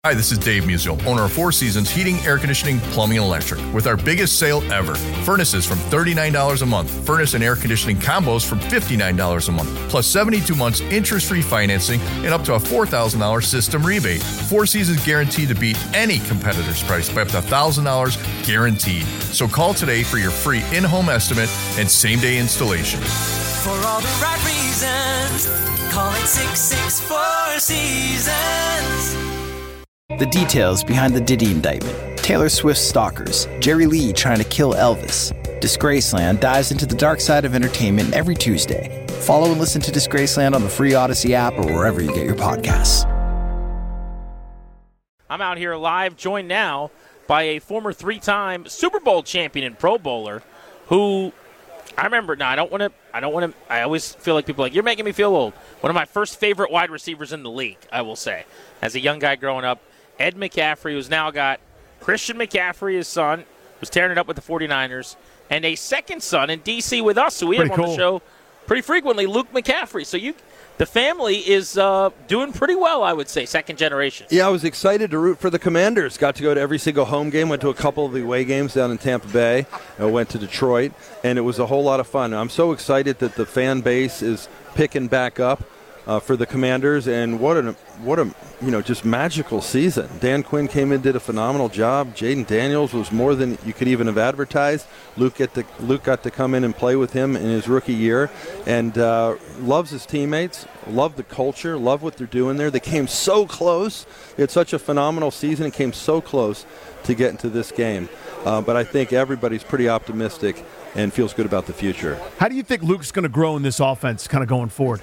Hi, this is Dave Musial, owner of Four Seasons Heating, Air Conditioning, Plumbing, and Electric, with our biggest sale ever. Furnaces from $39 a month. Furnace and air conditioning combos from $59 a month. Plus 72 months interest-free financing and up to a $4,000 system rebate. Four Seasons guaranteed to beat any competitor's price by up to $1,000 guaranteed. So call today for your free in-home estimate and same-day installation. For all the right reasons, call it 664 Seasons. The details behind the Diddy indictment. Taylor Swift's stalkers. Jerry Lee trying to kill Elvis. Disgraceland dives into the dark side of entertainment every Tuesday. Follow and listen to Disgraceland on the free Odyssey app or wherever you get your podcasts. I'm out here live, joined now by a former three-time Super Bowl champion and Pro Bowler who I remember. Now, I don't want to. I always feel like people are like, you're making me feel old. One of my first favorite wide receivers in the league, I will say, as a young guy growing up. Ed McCaffrey, who's now got Christian McCaffrey, his son, who's tearing it up with the 49ers, and a second son in D.C. with us, who we have on the show pretty frequently, Luke McCaffrey. So the family is doing pretty well, I would say, second generation. Yeah, I was excited to root for the Commanders. Got to go to every single home game, went to a couple of the away games down in Tampa Bay, went to Detroit, and it was a whole lot of fun. I'm so excited that the fan base is picking back up for the Commanders, and what a just magical season. Dan Quinn came in, did a phenomenal job. Jaden Daniels was more than you could even have advertised. Luke got to come in and play with him in his rookie year, and loves his teammates, love the culture, love what they're doing there. They came so close. They had such a phenomenal season and came so close to get into this game. But I think everybody's pretty optimistic and feels good about the future. How do you think Luke's going to grow in this offense kind of going forward?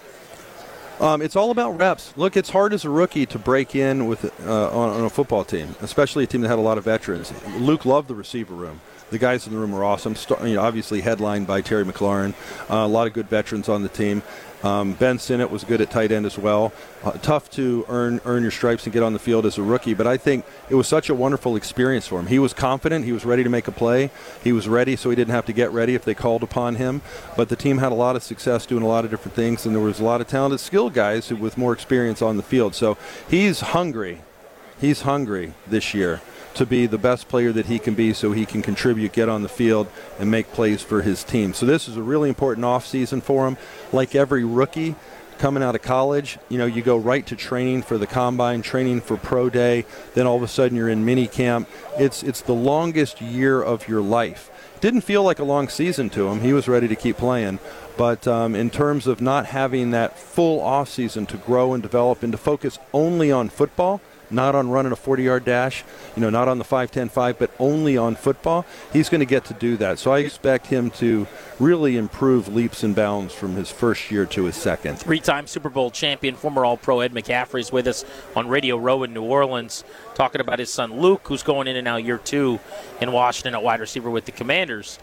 It's all about reps. Look, it's hard as a rookie to break in with on a football team, especially a team that had a lot of veterans. Luke loved the receiver room. The guys in the room were awesome. Obviously headlined by Terry McLaurin. A lot of good veterans on the team. Ben Sinnott was good at tight end as well. Tough to earn your stripes and get on the field as a rookie, but I think it was such a wonderful experience for him. He was confident. He was ready to make a play. He was ready, so he didn't have to get ready if they called upon him. But the team had a lot of success doing a lot of different things, and there was a lot of talented, skilled guys with more experience on the field. So he's hungry. He's hungry this year to be the best player that he can be so he can contribute, get on the field, and make plays for his team. So this is a really important offseason for him. Like every rookie coming out of college, you go right to training for the combine, training for pro day, then all of a sudden you're in mini camp. It's the longest year of your life. Didn't feel like a long season to him. He was ready to keep playing. But in terms of not having that full offseason to grow and develop and to focus only on football, not on running a 40-yard dash, not on the 5-10-5, but only on football, he's going to get to do that. So I expect him to really improve leaps and bounds from his first year to his second. Three-time Super Bowl champion, former All-Pro Ed McCaffrey is with us on Radio Row in New Orleans, talking about his son Luke, who's going in and now year 2 in Washington at wide receiver with the Commanders.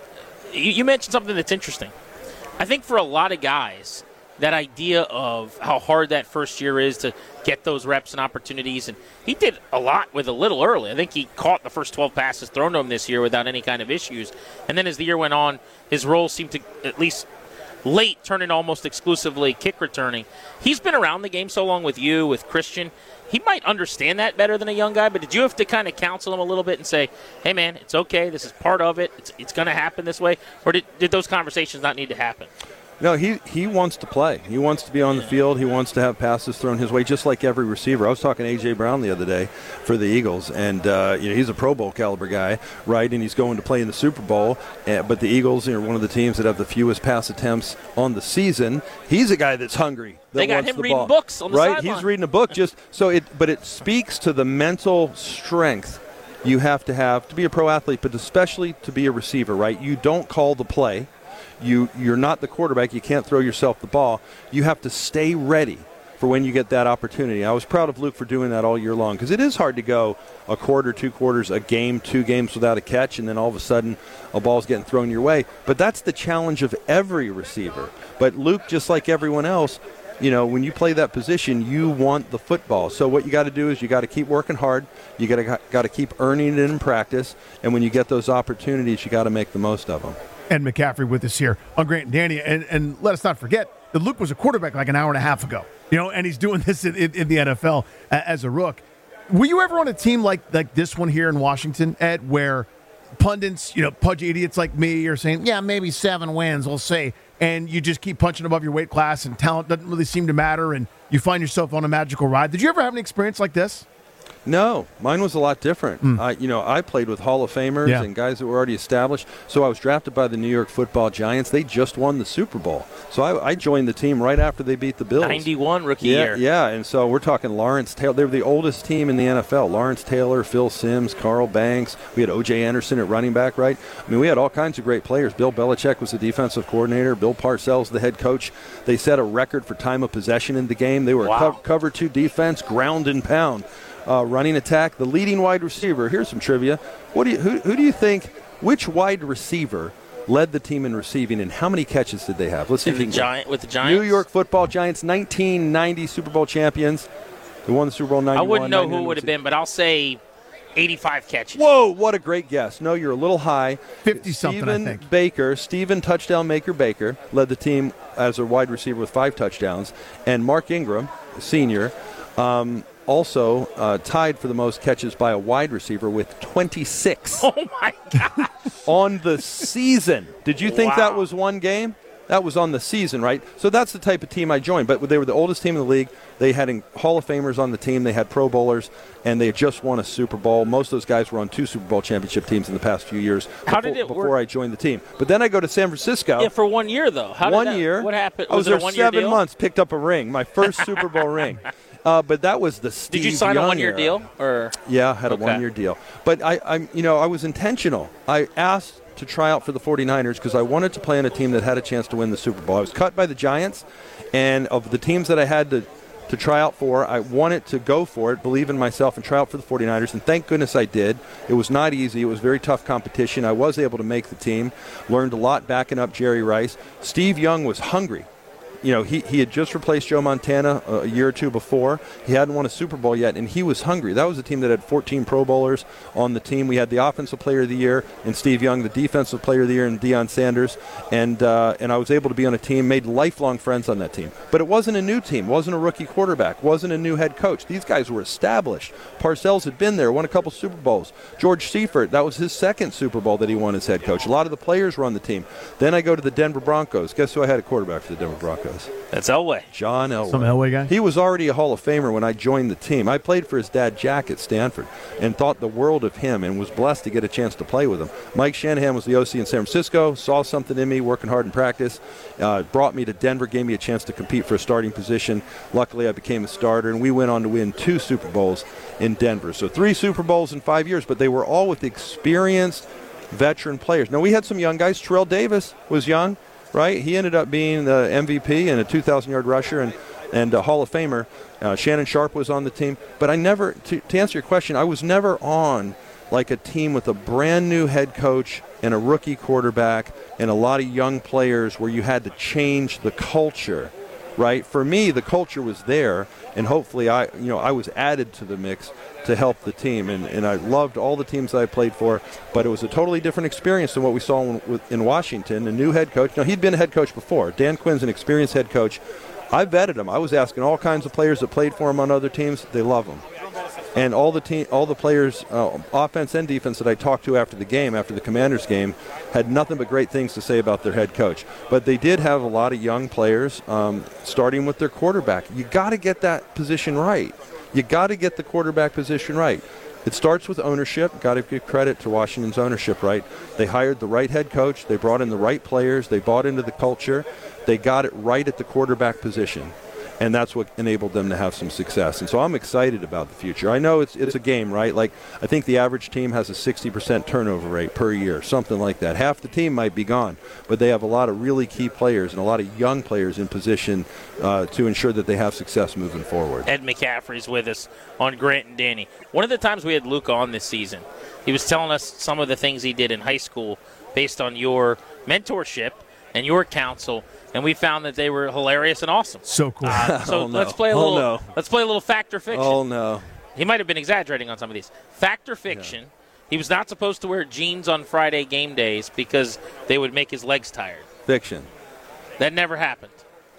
You mentioned something that's interesting. I think for a lot of guys, that idea of how hard that first year is to get those reps and opportunities, and he did a lot with a little early. I think he caught the first 12 passes thrown to him this year without any kind of issues. And then as the year went on, his role seemed to, at least late, turn into almost exclusively kick returning. He's been around the game so long with you, with Christian. He might understand that better than a young guy, but did you have to kind of counsel him a little bit and say, hey, man, it's okay, this is part of it, it's going to happen this way? Or did those conversations not need to happen? No, he wants to play. He wants to be on the field. He wants to have passes thrown his way, just like every receiver. I was talking to A.J. Brown the other day for the Eagles, and he's a Pro Bowl caliber guy, right? And he's going to play in the Super Bowl. But the Eagles are one of the teams that have the fewest pass attempts on the season. He's a guy that's hungry. They got him reading books on the sideline. Right, he's reading a book but it speaks to the mental strength you have to be a pro athlete, but especially to be a receiver, right? You don't call the play. You're not the quarterback. You can't throw yourself the ball. You have to stay ready for when you get that opportunity. I was proud of Luke for doing that all year long, because it is hard to go a quarter, 2 quarters, a game, 2 games without a catch, and then all of a sudden a ball's getting thrown your way. But that's the challenge of every receiver. But Luke, just like everyone else, when you play that position, you want the football. So what you got to do is you got to keep working hard. You got to keep earning it in practice. And when you get those opportunities, you got to make the most of them. Ed McCaffrey with us here on Grant and Danny. And let us not forget that Luke was a quarterback like an hour and a half ago. And he's doing this in the NFL as a rook. Were you ever on a team like this one here in Washington, Ed, where pundits, pudgy idiots like me are saying, yeah, maybe 7 wins, we'll say, and you just keep punching above your weight class and talent doesn't really seem to matter and you find yourself on a magical ride? Did you ever have an experience like this? No, mine was a lot different. I played with Hall of Famers and guys that were already established. So I was drafted by the New York Football Giants. They just won the Super Bowl. So I joined the team right after they beat the Bills. 91 rookie year. Yeah, and so we're talking Lawrence Taylor. They were the oldest team in the NFL. Lawrence Taylor, Phil Simms, Carl Banks. We had O.J. Anderson at running back, right? I mean, we had all kinds of great players. Bill Belichick was the defensive coordinator. Bill Parcells, the head coach. They set a record for time of possession in the game. They were cover 2 defense, ground and pound. Running attack, the leading wide receiver. Here's some trivia. Who do you think, which wide receiver led the team in receiving, and how many catches did they have? Let's see if you can with the Giants? New York Football Giants, 1990 Super Bowl champions. They won the Super Bowl 91. I wouldn't know who it would have been, but I'll say 85 catches. Whoa, what a great guess. No, you're a little high. 50-something, I think. Stephen Touchdown Maker Baker led the team as a wide receiver with 5 touchdowns, and Mark Ingram, senior, also tied for the most catches by a wide receiver with 26. Oh, my God. On the season. Did you think that was one game? That was on the season, right? So that's the type of team I joined. But they were the oldest team in the league. They had Hall of Famers on the team. They had Pro Bowlers, and they had just won a Super Bowl. Most of those guys were on 2 Super Bowl championship teams in the past few years. How did it work? Before I joined the team. But then I go to San Francisco. Yeah, for 1 year, though. One year. What happened? I was it there a 1 year 7 deal? months, picked up a ring, my first Super Bowl ring. But that was the Steve Did you sign Young a 1 year era. deal? Or? Yeah, I had a 1 year deal. But I was intentional. I asked to try out for the 49ers because I wanted to play on a team that had a chance to win the Super Bowl. I was cut by the Giants, and of the teams that I had to try out for, I wanted to go for it, believe in myself, and try out for the 49ers, and thank goodness I did. It was not easy. It was very tough competition. I was able to make the team, learned a lot backing up Jerry Rice. Steve Young was hungry. He had just replaced Joe Montana a year or 2 before. He hadn't won a Super Bowl yet, and he was hungry. That was a team that had 14 Pro Bowlers on the team. We had the Offensive Player of the Year in Steve Young, the Defensive Player of the Year in Deion Sanders, and I was able to be on a team, made lifelong friends on that team. But it wasn't a new team, wasn't a rookie quarterback, wasn't a new head coach. These guys were established. Parcells had been there, won a couple Super Bowls. George Seifert, that was his 2nd Super Bowl that he won as head coach. A lot of the players were on the team. Then I go to the Denver Broncos. Guess who I had at quarterback for the Denver Broncos? That's Elway. John Elway. Some Elway guy? He was already a Hall of Famer when I joined the team. I played for his dad, Jack, at Stanford, and thought the world of him and was blessed to get a chance to play with him. Mike Shanahan was the OC in San Francisco, saw something in me, working hard in practice, brought me to Denver, gave me a chance to compete for a starting position. Luckily, I became a starter, and we went on to win 2 Super Bowls in Denver. So 3 Super Bowls in 5 years, but they were all with experienced veteran players. Now, we had some young guys. Terrell Davis was young. Right, he ended up being the MVP and a 2,000-yard rusher and a Hall of Famer. Shannon Sharp was on the team, but I never, to answer your question, I was never on like a team with a brand new head coach and a rookie quarterback and a lot of young players where you had to change the culture. Right, for me, the culture was there, and hopefully, I was added to the mix to help the team, and I loved all the teams that I played for, but it was a totally different experience than what we saw in Washington. A new head coach. Now, he'd been a head coach before. Dan Quinn's an experienced head coach. I vetted him. I was asking all kinds of players that played for him on other teams. They love him. And all the players, offense and defense that I talked to after the game, after the Commanders game, had nothing but great things to say about their head coach. But they did have a lot of young players, starting with their quarterback. You got to get that position right. You got to get the quarterback position right. It starts with ownership. Got to give credit to Washington's ownership, right? They hired the right head coach. They brought in the right players. They bought into the culture. They got it right at the quarterback position. And that's what enabled them to have some success. And so I'm excited about the future. I know it's a game, right? Like, I think the average team has a 60% turnover rate per year, something like that. Half the team might be gone, but they have a lot of really key players and a lot of young players in position to ensure that they have success moving forward. Ed McCaffrey's with us on Grant and Danny. One of the times we had Luke on this season, he was telling us some of the things he did in high school based on your mentorship and your counsel, and we found that they were hilarious and awesome. So cool. So let's play a little. Let's play a little fact or fiction. Oh no! He might have been exaggerating on some of these. Fact or fiction? Yeah. He was not supposed to wear jeans on Friday game days because they would make his legs tired. Fiction. That never happened.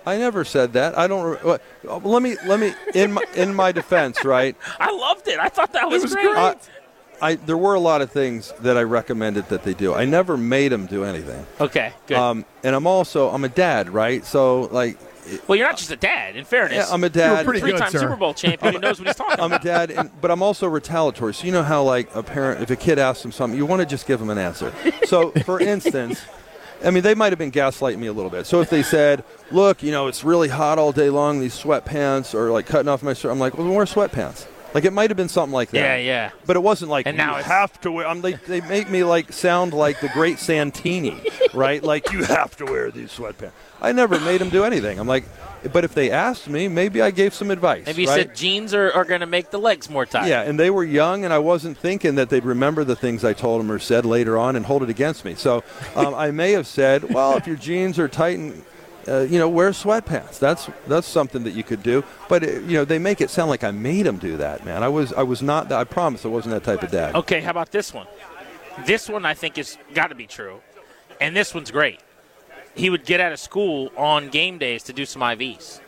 I never said that. I don't. Let me. In my defense, right? I loved it. I thought that was great. There were a lot of things that I recommended that they do. I never made them do anything. Okay, good. And I'm a dad, right? So like. Well, you're not just a dad. In fairness, yeah, I'm a dad. You're pretty good, three-time Super Bowl champion who knows what he's talking about. I'm a dad, but I'm also retaliatory. So you know how, like, a parent, if a kid asks them something, you want to just give them an answer. So, for instance, I mean, they might have been gaslighting me a little bit. So if they said, look, it's really hot all day long, these sweatpants are, like, cutting off my shirt, I'm like, well, then wear sweatpants. Like, it might have been something like that. Yeah. But it wasn't like, and now you have to wear. They make me, like, sound like the great Santini, right? Like, you have to wear these sweatpants. I never made them do anything. I'm like, but if they asked me, maybe I gave some advice. Maybe you right? said jeans are going to make the legs more tight. Yeah, and they were young, and I wasn't thinking that they'd remember the things I told them or said later on and hold it against me. So I may have said, well, if your jeans are tight and wear sweatpants. That's something that you could do. But they make it sound like I made them do that, man. I was not. I promise I wasn't that type of dad. Okay, how about this one? This one I think is got to be true, and this one's great. He would get out of school on game days to do some IVs.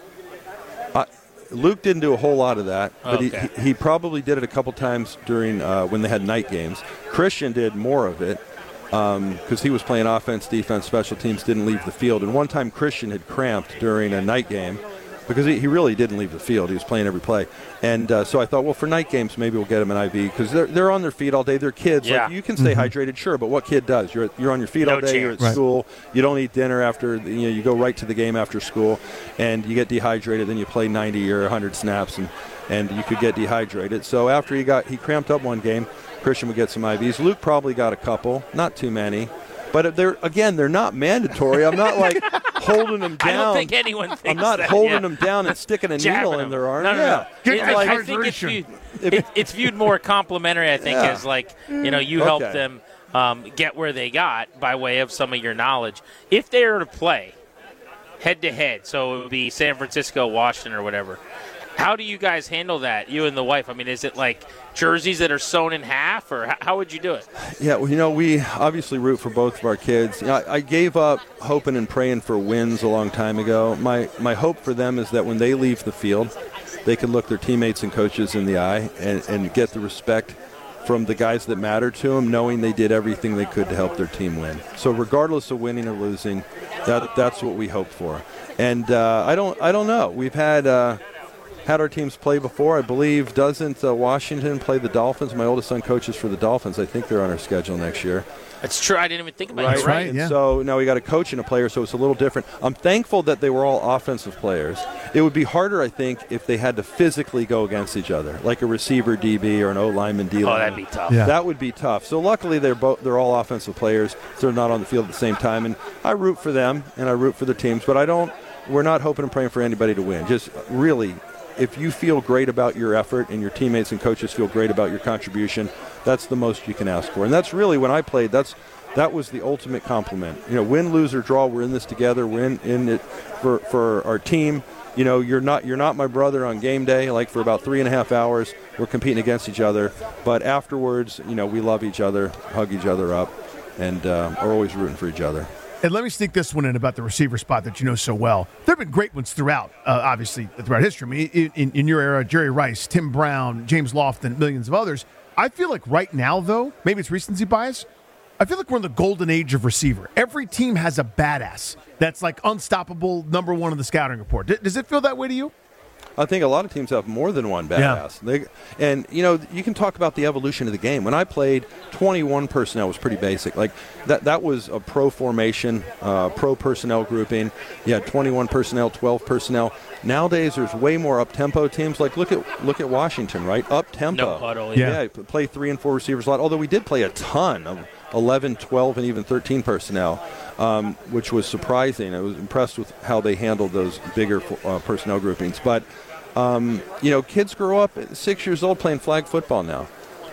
Luke didn't do a whole lot of that, but okay. he probably did it a couple times during when they had night games. Christian did more of it because he was playing offense, defense, special teams, didn't leave the field. And one time Christian had cramped during a night game because he really didn't leave the field. He was playing every play. And so I thought, well, for night games, maybe we'll get him an IV because they're on their feet all day. They're kids. Yeah. Like, you can stay hydrated, sure, but what kid does? You're on your feet all day. Chance. You're at school. You don't eat dinner after. You go right to the game after school, and you get dehydrated. Then you play 90 or 100 snaps, and you could get dehydrated. So after he cramped up one game, Christian would get some IVs. Luke probably got a couple, not too many. But they're not mandatory. I'm not like holding them down. I don't think anyone thinks I'm not that, holding them down and sticking a Jabbing needle in their arm. No. I think hydration. it's viewed more complimentary, I think, as like, you helped them get where they got by way of some of your knowledge. If they were to play head-to-head, so it would be San Francisco, Washington, or whatever, how do you guys handle that, you and the wife? I mean, is it like jerseys that are sewn in half, or how would you do it? Yeah, well, we obviously root for both of our kids. I gave up hoping and praying for wins a long time ago. My hope for them is that when they leave the field, they can look their teammates and coaches in the eye and get the respect from the guys that matter to them, knowing they did everything they could to help their team win. So regardless of winning or losing, that's what we hope for. And I don't know. We've had our teams play before. I believe, doesn't Washington play the Dolphins? My oldest son coaches for the Dolphins. I think they're on our schedule next year. That's true. I didn't even think about it. That's right, yeah. So now we got a coach and a player, so it's a little different. I'm thankful that they were all offensive players. It would be harder, I think, if they had to physically go against each other, like a receiver DB or an O-lineman D-line. Oh, that'd be tough. Yeah. That would be tough. So luckily they're all offensive players, so they're not on the field at the same time. And I root for them and I root for their teams, but we're not hoping and praying for anybody to win. Just really, if you feel great about your effort and your teammates and coaches feel great about your contribution, that's the most you can ask for. And that's really, when I played, that was the ultimate compliment. Win, lose, or draw, we're in this together. We're in it for our team. You're not my brother on game day. Like, for about 3.5 hours, we're competing against each other. But afterwards, we love each other, hug each other up, and are always rooting for each other. And let me sneak this one in about the receiver spot that you know so well. There have been great ones throughout, obviously, throughout history. I mean, in your era, Jerry Rice, Tim Brown, James Lofton, millions of others. I feel like right now, though, maybe it's recency bias, I feel like we're in the golden age of receiver. Every team has a badass that's like unstoppable, number one in the scouting report. Does it feel that way to you? I think a lot of teams have more than one badass. Yeah. You can talk about the evolution of the game. When I played, 21 personnel was pretty basic. Like that was a pro formation, pro personnel grouping. You had 21 personnel, 12 personnel. Nowadays, there's way more up-tempo teams. Like, look at Washington, right? Up-tempo. No huddle. Yeah, play 3 and 4 receivers a lot. Although we did play a ton of 11, 12, and even 13 personnel, which was surprising. I was impressed with how they handled those bigger personnel groupings. But, kids grow up at 6 years old playing flag football now.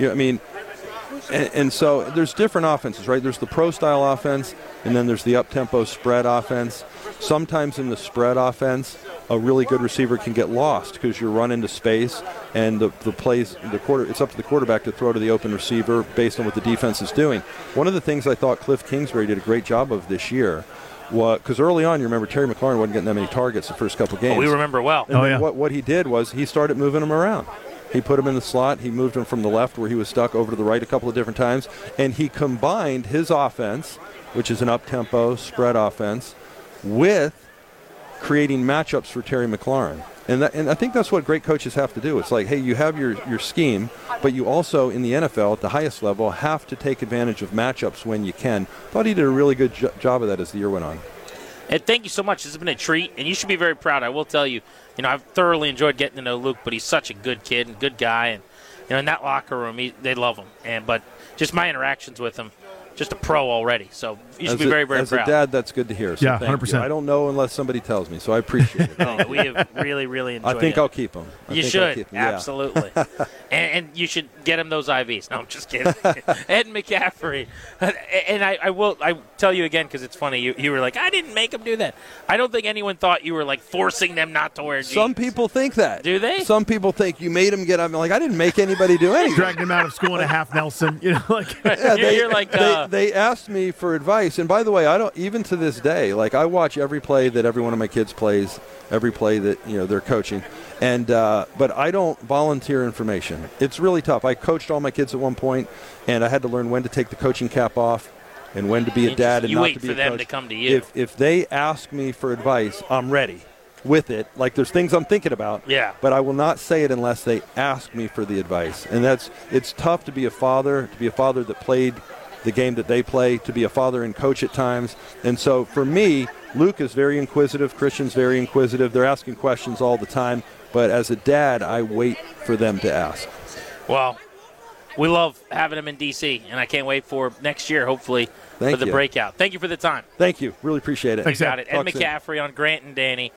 And so there's different offenses, right? There's the pro-style offense, and then there's the up-tempo spread offense. Sometimes in the spread offense, a really good receiver can get lost because you're run into space, and the plays, it's up to the quarterback to throw to the open receiver based on what the defense is doing. One of the things I thought Cliff Kingsbury did a great job of this year because early on, you remember Terry McLaurin wasn't getting that many targets the first couple games. We remember well. And then what he did was he started moving them around. He put him in the slot. He moved him from the left where he was stuck over to the right a couple of different times. And he combined his offense, which is an up-tempo spread offense, with creating matchups for Terry McLaurin. And I think that's what great coaches have to do. It's like, hey, you have your scheme, but you also, in the NFL, at the highest level, have to take advantage of matchups when you can. Thought he did a really good job of that as the year went on. And thank you so much. This has been a treat, and you should be very proud. I will tell you, I've thoroughly enjoyed getting to know Luke, but he's such a good kid and good guy. And, in that locker room, they love him. But just my interactions with him, just a pro already. So you should be very, very proud. As a dad, that's good to hear. So yeah, thank 100%. you. I don't know unless somebody tells me, so I appreciate it. We have really, really enjoyed it. I think I'll keep them. You should, absolutely. And you should get him those IVs. No, I'm just kidding. Ed McCaffrey. And I tell you again because it's funny. You were like, I didn't make him do that. I don't think anyone thought you were like forcing them not to wear jeans. Some people think that. Do they? Some people think you made them get up. I'm like, I didn't make anybody do anything. Dragged him out of school in a half Nelson. You're like, they asked me for advice. And by the way, I don't, even to this day, like I watch every play that every one of my kids plays, every play that they're coaching, and but I don't volunteer information. It's really tough. I coached all my kids at one point, and I had to learn when to take the coaching cap off and when to be a dad and not to be a coach. You wait for them to come to you. If they ask me for advice, I'm ready with it. Like there's things I'm thinking about. Yeah. But I will not say it unless they ask me for the advice. And it's tough to be a father that played the game that they play, to be a father and coach at times. And so for me, Luke is very inquisitive. Christian's very inquisitive. They're asking questions all the time. But as a dad, I wait for them to ask. Well, we love having him in D.C., and I can't wait for next year, hopefully, for the breakout. Thank you for the time. Thank you. Really appreciate it. You got it. Ed McCaffrey on Grant and Danny.